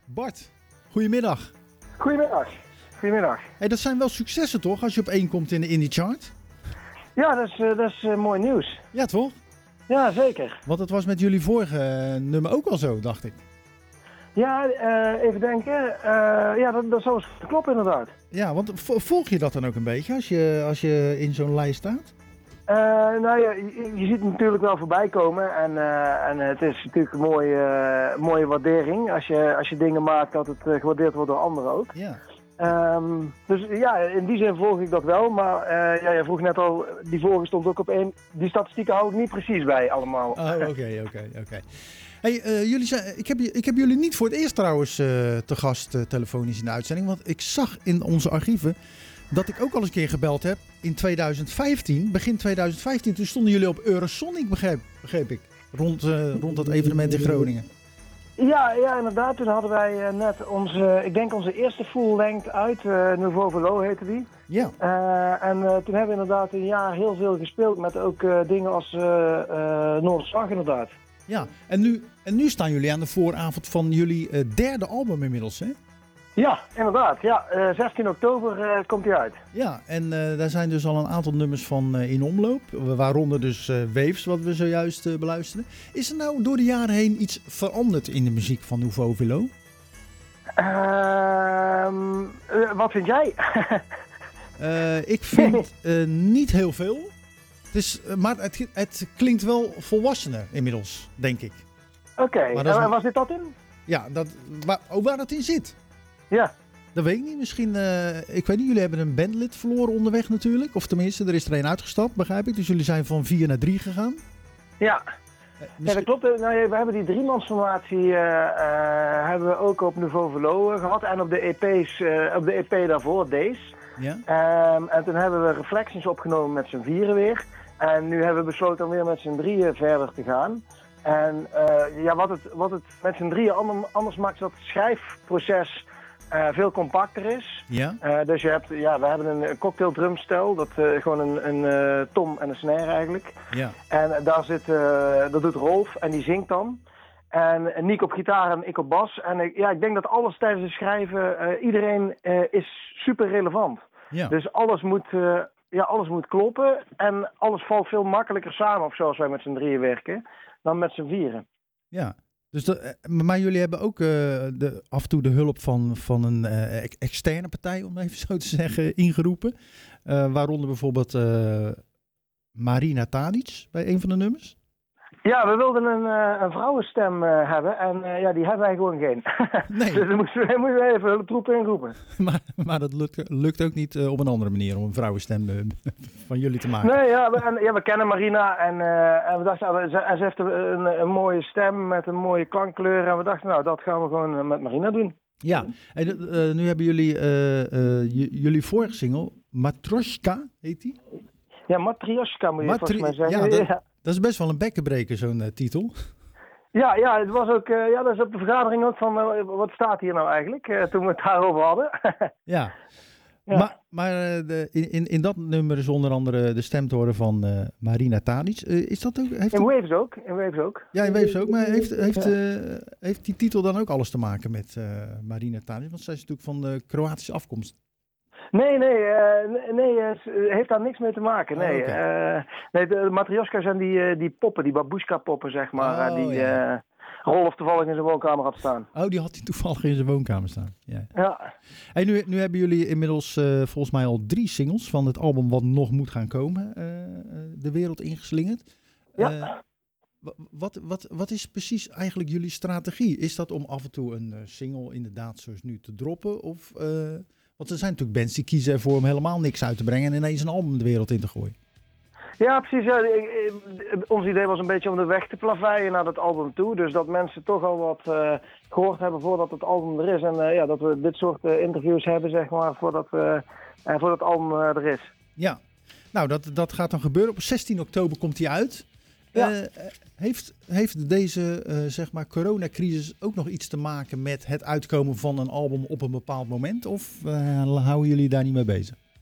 Bart, goedemiddag. Goedemiddag. Hey, dat zijn wel successen toch, als je op 1 komt in de Indie Chart? Ja, dat is mooi nieuws. Ja, toch? Ja, zeker. Want het was met jullie vorige nummer ook al zo, dacht ik. Ja, even denken. Ja, dat zou kloppen inderdaad. Ja, want volg je dat dan ook een beetje als je in zo'n lijst staat? Nou ja, je ziet het natuurlijk wel voorbij komen en het is natuurlijk een mooie waardering als je dingen maakt dat het gewaardeerd wordt door anderen ook. Ja. Dus ja, in die zin volg ik dat wel, maar ja, je vroeg net al, die vorige stond ook op 1. Die statistieken hou ik niet precies bij allemaal. Oh, oké. Hey, ik heb jullie niet voor het eerst trouwens te gast telefonisch in de uitzending, want ik zag in onze archieven dat ik ook al eens een keer gebeld heb in 2015, begin 2015. Toen stonden jullie op Eurosonic, begreep ik, rond dat evenement in Groningen. Ja, inderdaad. Toen hadden wij net onze eerste full-length uit, Nouveau Velo heette die. Ja. En toen hebben we inderdaad een jaar heel veel gespeeld met ook dingen als Noorderslag inderdaad. Ja, en nu staan jullie aan de vooravond van jullie derde album inmiddels, hè? Ja, inderdaad. Ja, 16 oktober komt hij uit. Ja, en daar zijn dus al een aantal nummers van in omloop. Waaronder dus Waves, wat we zojuist beluisteren. Is er nou door de jaren heen iets veranderd in de muziek van Nouveau Velo? Wat vind jij? Ik vind niet heel veel. Maar het klinkt wel volwassener inmiddels, denk ik. Oké, en was dit dat in? Ja, waar dat in zit. Ja. Dat weet ik niet. Misschien, ik weet niet, jullie hebben een bandlid verloren onderweg natuurlijk. Of tenminste, er is er een uitgestapt, begrijp ik. Dus jullie zijn van 4 naar 3 gegaan. Ja. Ja, dat klopt. Nou, we hebben die driemansformatie hebben we ook op Nouveau Velo gehad. En op de EP's, op de EP daarvoor, Days. Ja. En toen hebben we Reflections opgenomen met z'n vieren weer. En nu hebben we besloten om weer met z'n drieën verder te gaan. En ja, wat het met z'n drieën anders maakt, is dat het schrijfproces veel compacter is. Ja. Dus we hebben een cocktail drumstel, dat gewoon een tom en een snare eigenlijk. Ja. En dat doet Rolf en die zingt dan. En Nick op gitaar en ik op bas. En ik denk dat alles tijdens het schrijven, iedereen is super relevant. Ja. Dus alles moet kloppen en alles valt veel makkelijker samen of zo als wij met z'n drieën werken dan met z'n vieren. Ja. Dus maar jullie hebben ook af en toe de hulp van een externe partij, om even zo te zeggen, ingeroepen. Waaronder bijvoorbeeld Marina Tadic bij een van de nummers. Ja, we wilden een vrouwenstem hebben en die hebben wij gewoon geen. Nee. Dus dan moesten we even hulp troepen inroepen. Maar dat lukt ook niet op een andere manier om een vrouwenstem van jullie te maken. Nee, we kennen Marina en we dachten, ze heeft een mooie stem met een mooie klankkleur. En we dachten, nou, dat gaan we gewoon met Marina doen. Ja, en nu hebben jullie vorige single, Matroska, heet die? Ja, Matryoshka moet je volgens mij zeggen. Ja, dat is best wel een bekkenbreker, zo'n titel. Ja, het was ook, dat is op de vergadering ook van, wat staat hier nou eigenlijk, toen we het daarover hadden. Ja. Maar in dat nummer is onder andere de stem te horen van Marina Tadic. Is dat ook? In Waves ook. Ja, in Waves ook. Maar heeft die titel dan ook alles te maken met Marina Tadic? Want zij is natuurlijk van de Kroatische afkomst. Nee, heeft daar niks mee te maken. Nee, de Matryoshka zijn die poppen, die babushka poppen, zeg maar, Rolf toevallig in zijn woonkamer had staan. Oh, die had hij toevallig in zijn woonkamer staan. Ja. Hey, nu hebben jullie inmiddels volgens mij al 3 singles van het album wat nog moet gaan komen, de wereld ingeslingerd. Ja. Wat is precies eigenlijk jullie strategie? Is dat om af en toe een single inderdaad zoals nu te droppen? Of, want er zijn natuurlijk bands die kiezen ervoor om helemaal niks uit te brengen en ineens een album de wereld in te gooien. Ja, precies. Ja. Ons idee was een beetje om de weg te plaveien naar dat album toe. Dus dat mensen toch al wat gehoord hebben voordat het album er is. En dat we dit soort interviews hebben, zeg maar, voordat het album er is. Ja, nou dat gaat dan gebeuren. Op 16 oktober komt hij uit. Ja. Heeft deze zeg maar coronacrisis ook nog iets te maken met het uitkomen van een album op een bepaald moment? Of houden jullie daar niet mee bezig?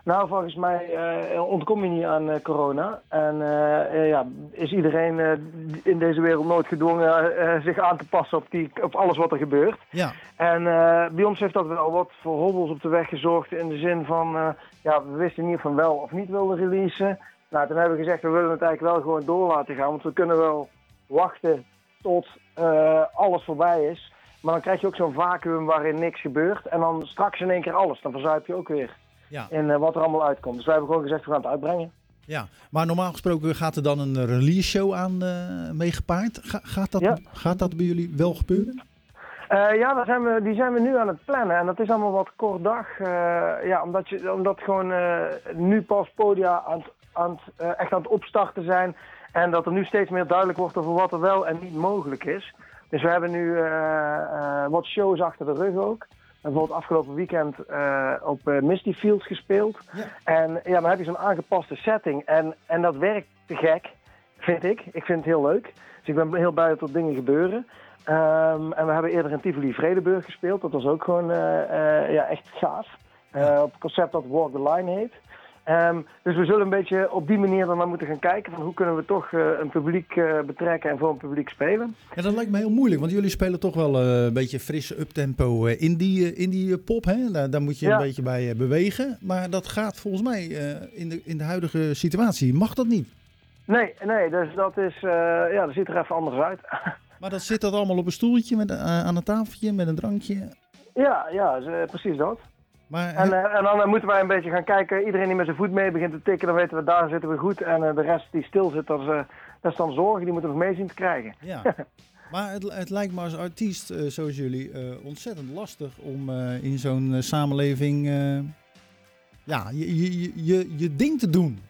Nou, volgens mij ontkom je niet aan corona. En is iedereen in deze wereld nooit gedwongen zich aan te passen op alles wat er gebeurt. Ja. En bij ons heeft dat wel wat voor hobbels op de weg gezorgd in de zin van, we wisten niet of we wel of niet wilden releasen. Nou, toen hebben we gezegd, we willen het eigenlijk wel gewoon door laten gaan, want we kunnen wel wachten tot alles voorbij is. Maar dan krijg je ook zo'n vacuüm waarin niks gebeurt. En dan straks in één keer alles. Dan verzuip je ook weer in wat er allemaal uitkomt. Dus wij hebben gewoon gezegd, we gaan het uitbrengen. Ja, maar normaal gesproken gaat er dan een release show aan mee gepaard. Gaat dat bij jullie wel gebeuren? Die zijn we nu aan het plannen. En dat is allemaal wat kort dag. Omdat gewoon nu pas podia echt aan het opstarten zijn. En dat er nu steeds meer duidelijk wordt over wat er wel en niet mogelijk is. Dus we hebben nu wat shows achter de rug ook. Bijvoorbeeld afgelopen weekend op Misty Fields gespeeld. Ja. En dan heb je zo'n aangepaste setting. En dat werkt te gek, vind ik. Ik vind het heel leuk. Dus ik ben heel blij dat er dingen gebeuren. En we hebben eerder in Tivoli Vredenburg gespeeld. Dat was ook gewoon echt gaaf. Op het concept dat Walk the Line heet. Dus we zullen een beetje op die manier dan moeten gaan kijken van hoe kunnen we toch een publiek betrekken en voor een publiek spelen. Ja, dat lijkt me heel moeilijk, want jullie spelen toch wel een beetje frisse uptempo indie pop, hè? Daar moet je een beetje bij bewegen. Maar dat gaat volgens mij in de huidige situatie, mag dat niet? Nee, dus dat is, dat ziet er even anders uit. Maar dan zit dat allemaal op een stoeltje aan een tafeltje met een drankje? Ja, precies dat. Maar, en dan moeten wij een beetje gaan kijken. Iedereen die met zijn voet mee begint te tikken, dan weten we, daar zitten we goed. En de rest die stil zit, dat is dan zorgen. Die moeten we nog mee zien te krijgen. Ja. Maar het lijkt me als artiest, zoals jullie, ontzettend lastig om in zo'n samenleving je ding te doen.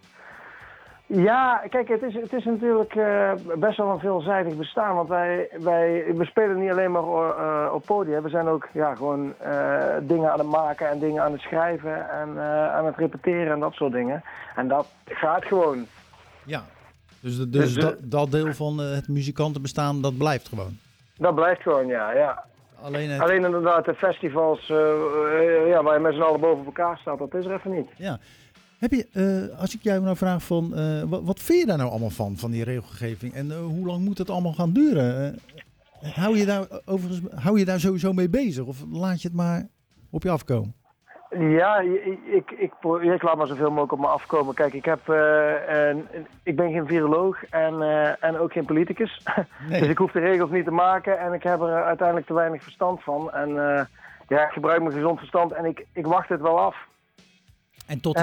Ja, kijk, het is natuurlijk best wel een veelzijdig bestaan. Want we spelen niet alleen maar op podia. We zijn ook gewoon dingen aan het maken en dingen aan het schrijven en aan het repeteren en dat soort dingen. En dat gaat gewoon. Ja, dus dat deel van het muzikantenbestaan, dat blijft gewoon? Dat blijft gewoon, ja. Alleen inderdaad de festivals waar je met z'n allen boven elkaar staat, dat is er even niet. Ja. Heb je, als ik jou nou vraag van, wat vind je daar nou allemaal van die regelgeving? En hoe lang moet het allemaal gaan duren? Hou je daar sowieso mee bezig? Of laat je het maar op je afkomen? Ja, ik laat maar zoveel mogelijk op me afkomen. Kijk, ik ben geen viroloog en ook geen politicus. Nee. Dus ik hoef de regels niet te maken en ik heb er uiteindelijk te weinig verstand van. En ik gebruik mijn gezond verstand en ik wacht het wel af. En tot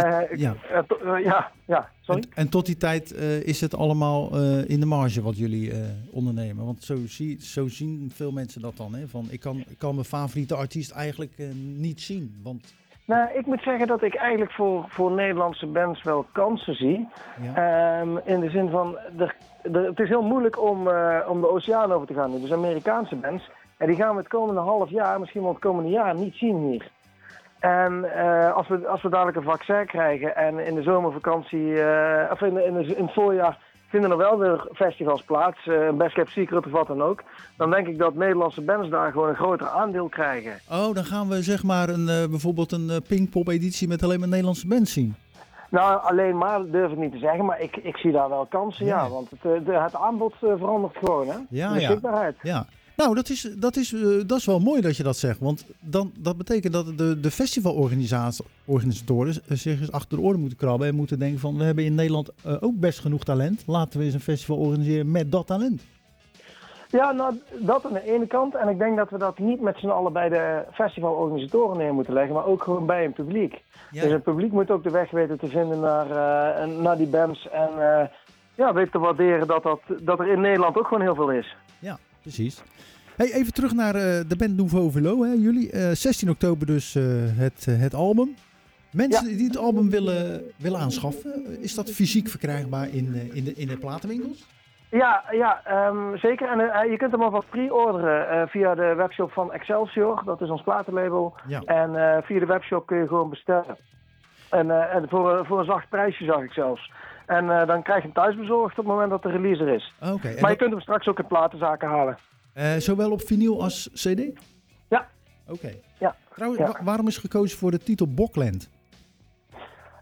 die, En tot die tijd is het allemaal in de marge wat jullie ondernemen. Want zo zien veel mensen dat dan. Hè? Van, ik kan mijn favoriete artiest eigenlijk niet zien. Want... Nou, ik moet zeggen dat ik eigenlijk voor Nederlandse bands wel kansen zie. Ja. In de zin van, het is heel moeilijk om de oceaan over te gaan nu. Dus Amerikaanse bands, en die gaan we het komende half jaar, misschien wel het komende jaar, niet zien hier. En als we dadelijk een vaccin krijgen en in de zomervakantie, of in het voorjaar vinden er wel weer festivals plaats, Best Kept Secret of wat dan ook, dan denk ik dat Nederlandse bands daar gewoon een groter aandeel krijgen. Oh, dan gaan we zeg maar bijvoorbeeld een Pinkpop editie met alleen maar Nederlandse bands zien. Nou, alleen maar durf ik niet te zeggen, maar ik zie daar wel kansen, ja. Want het aanbod verandert gewoon, hè? Ja, de beschikbaheid. Ja. Nou, dat is wel mooi dat je dat zegt. Want dat betekent dat de festivalorganisatoren zich eens achter de oren moeten krabben en moeten denken van, we hebben in Nederland ook best genoeg talent. Laten we eens een festival organiseren met dat talent. Ja, nou, dat aan de ene kant. En ik denk dat we dat niet met z'n allen bij de festivalorganisatoren neer moeten leggen, maar ook gewoon bij een publiek. Ja. Dus het publiek moet ook de weg weten te vinden naar die bands. En weten te waarderen dat er in Nederland ook gewoon heel veel is. Ja, precies. Hey, even terug naar de band Nouveau Velo, hè, jullie. 16 oktober dus het album. Mensen die het album willen aanschaffen, is dat fysiek verkrijgbaar in de platenwinkels? Ja, zeker. En je kunt hem alvast pre-orderen via de webshop van Excelsior. Dat is ons platenlabel. Ja. En via de webshop kun je gewoon bestellen. En voor een zacht prijsje zag ik zelfs. En dan krijg je hem thuis bezorgd op het moment dat de release er is. Okay, maar je kunt hem straks ook in platenzaken halen. Zowel op vinyl als cd? Ja. Oké. Ja. Trouwens, waarom is gekozen voor de titel Bokland?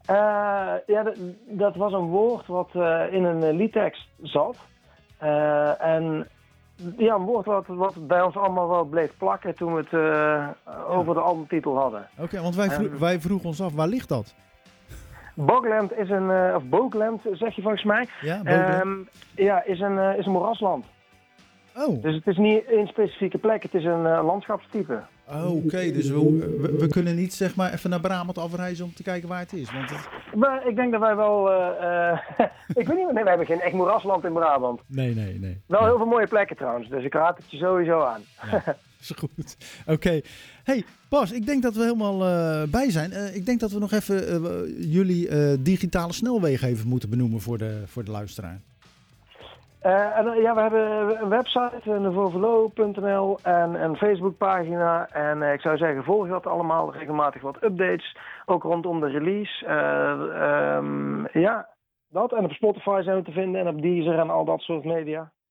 Dat was een woord wat in een liedtekst zat. En ja, een woord wat bij ons allemaal wel bleef plakken toen we het over de albumtitel hadden. Oké, want wij vroegen ons af, waar ligt dat? Bogland is of Boogland zeg je volgens mij. Ja, Boogland. Is een moerasland. Oh. Dus het is niet één specifieke plek, het is een landschapstype. Oh, oké, dus we kunnen niet zeg maar even naar Brabant afreizen om te kijken waar het is. Want Maar ik denk dat wij wel... ik weet niet, nee, we hebben geen echt moerasland in Brabant. Nee. Wel heel veel mooie plekken trouwens, dus ik raad het je sowieso aan. Ja, is goed. Oké. Hey, Bas, ik denk dat we helemaal bij zijn. Ik denk dat we nog even jullie digitale snelwegen even moeten benoemen voor de luisteraar. We hebben een website, nevovelo.nl en een Facebookpagina. En ik zou zeggen, volg dat allemaal, regelmatig wat updates. Ook rondom de release. Dat. En op Spotify zijn we te vinden en op Deezer en al dat soort media.